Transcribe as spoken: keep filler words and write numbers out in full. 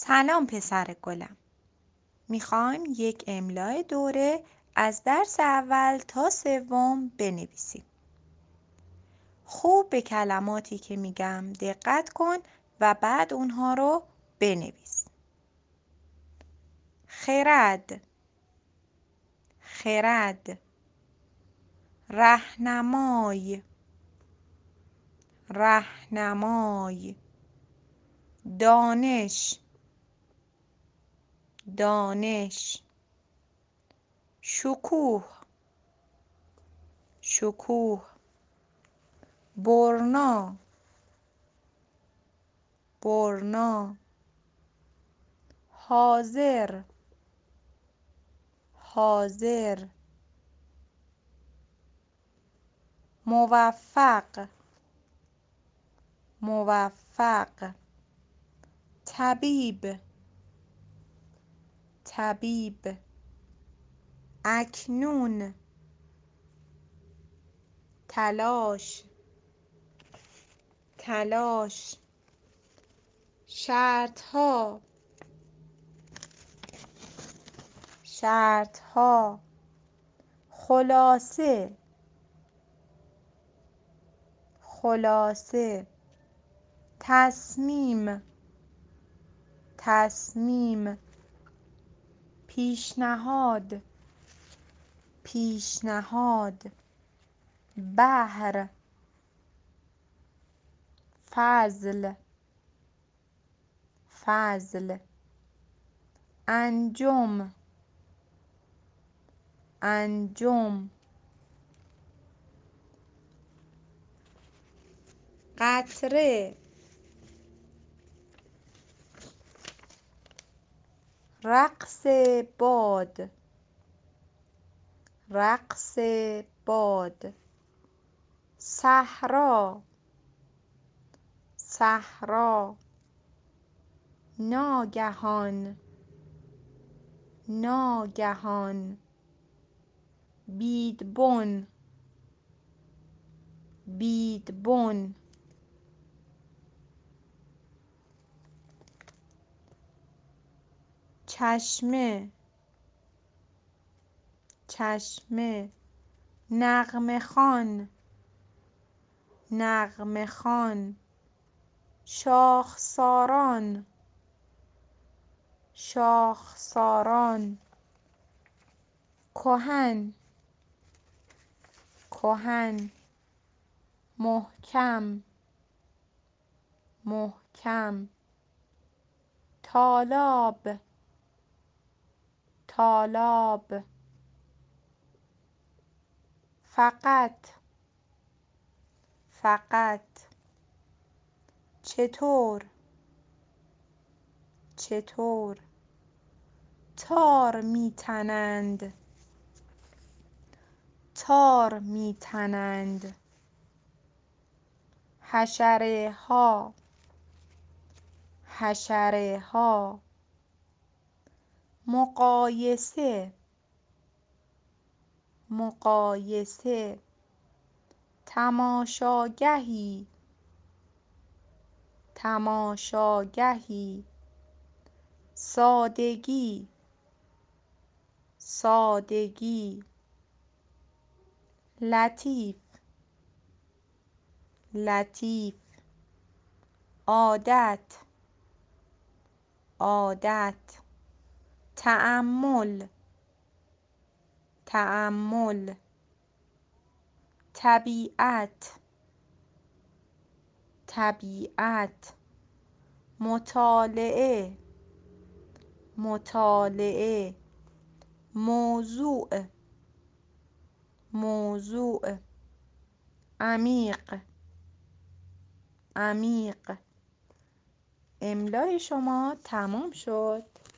سلام پسر گلم. میخوایم یک املای دوره از درس اول تا سوم بنویسیم. خوب به کلماتی که میگم دقت کن و بعد اونها رو بنویس. خرد، خرد. رهنمای، رهنمای. دانش، دانش. شکوه، شکوه. برنا، برنا. حاضر، حاضر. موفق، موفق. طبیب، طبیب. اکنون، تلاش، تلاش. شرطها، شرطها. خلاصه، خلاصه. تصمیم، تصمیم. پیشنهاد، پیشنهاد. بحر، فضل، فضل. انجم، انجم. قطره، رقص باد، رقص باد. صحرا، صحرا. ناگهان، ناگهان. بیدبن، بیدبن. چشمه، چشمه. نغمه خوان، نغمه خوان. شاخساران، شاخساران. کهن، کهن. محکم، محکم. طالاب، طالاب. فقط، فقط. چطور، چطور. تار میتنند، تار میتنند. حشره ها، حشره ها. مقایسه، مقایسه. تماشاگهی، تماشاگهی. سادگی، سادگی. لطیف، لطیف. عادت، عادت. تأمل، تأمل. طبیعت، طبیعت. مطالعه، مطالعه. موضوع، موضوع. عمیق، عمیق. املای شما تمام شد.